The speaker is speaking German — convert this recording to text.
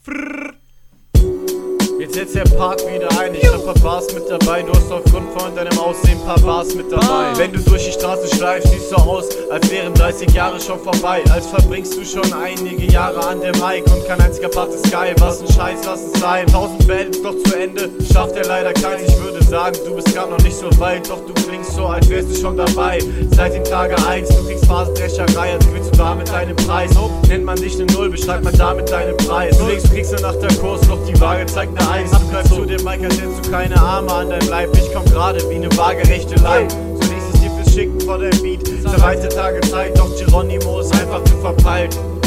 Jetzt setzt der Park wieder ein, ich hab paar Bars mit dabei. Du hast aufgrund von deinem Aussehen paar Bars mit dabei. Wenn du durch die Straße schleifst, siehst du aus, als wären 30 Jahre schon vorbei. Als verbringst du schon einige Jahre an der Mic und kein einziger Part ist geil. Was ein Scheiß, lass es sein. 1000 Bands doch zu Ende, schafft er leider keins. Ich würde sagen, du bist gar noch nicht so weit, doch du klingst so, als wärst du schon dabei. Seit dem Tage 1, du kriegst Phasendrescherei, als gewinnst du da mit deinem Preis. Nennt man dich ne Null, beschreibt man damit deinen Preis. Du kriegst du nach der Kurs, doch die Waage zeigt ne 1. Du greifst zu dem Mic, als hättest du keine Arme an deinem Leib. Ich komm gerade wie ne waagerechte Leib. Zunächst ist dir fürs Schicken vor deinem Beat. Zerreißte Tage Zeit, doch Geronimo ist einfach zu verpeilt.